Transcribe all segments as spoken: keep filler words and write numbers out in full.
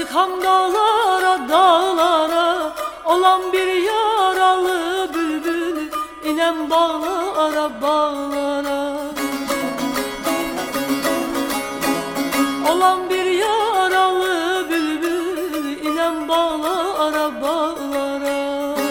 Çıkam dağlara dağlara, olan bir yaralı bülbül, inem bağlara bağlara. Olan bir yaralı bülbül, inem bağlara bağlara.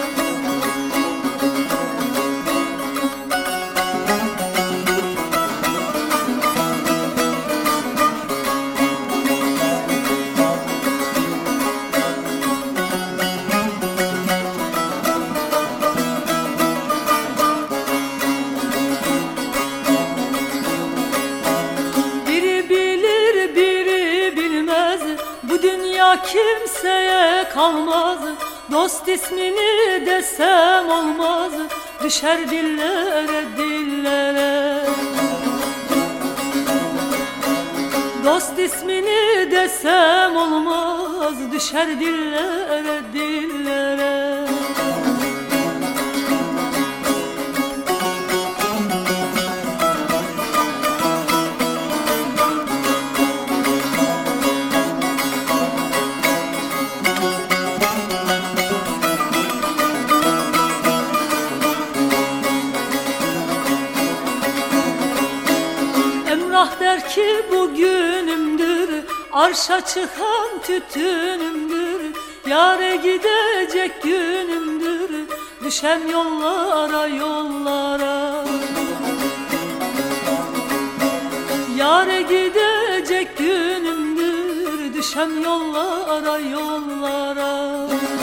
Bu dünya kimseye kalmaz, dost ismini desem olmaz, düşer dillere dillere. Dost ismini desem olmaz, düşer dillere dillere. Emrah der ki bugünümdür, arşa çıkan tütünümdür, yâre gidecek günümdür, düşem yollara yollara. Yâre gidecek günümdür, düşem yollara yollara.